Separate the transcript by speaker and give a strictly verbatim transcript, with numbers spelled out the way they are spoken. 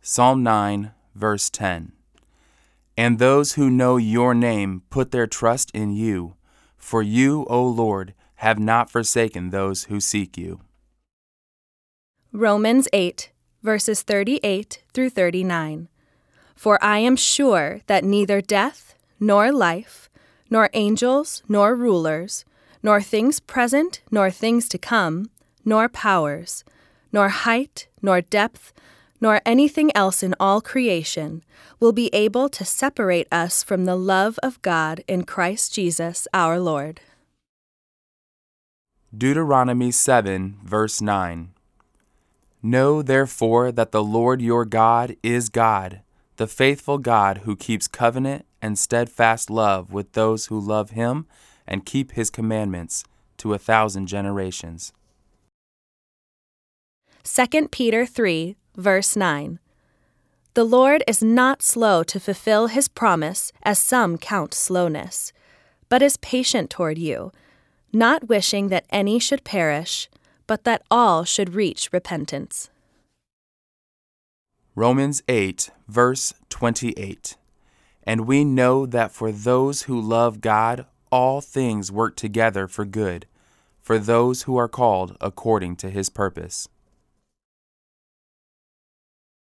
Speaker 1: Psalm nine, verse ten. And those who know your name put their trust in you, for you, O Lord, have not forsaken those who seek you.
Speaker 2: Romans eight, verses thirty-eight through thirty-nine. For I am sure that neither death, nor life, nor angels, nor rulers, nor things present, nor things to come, nor powers, nor height, nor depth, nor anything else in all creation will be able to separate us from the love of God in Christ Jesus our Lord.
Speaker 1: Deuteronomy seven, verse nine. Know therefore that the Lord your God is God, the faithful God who keeps covenant and steadfast love with those who love him and keep his commandments to a thousand generations.
Speaker 2: Second Peter three, verse nine. The Lord is not slow to fulfill his promise, as some count slowness, but is patient toward you, not wishing that any should perish, but that all should reach repentance.
Speaker 1: Romans eight, verse twenty-eight. And we know that for those who love God, all things work together for good, for those who are called according to his purpose.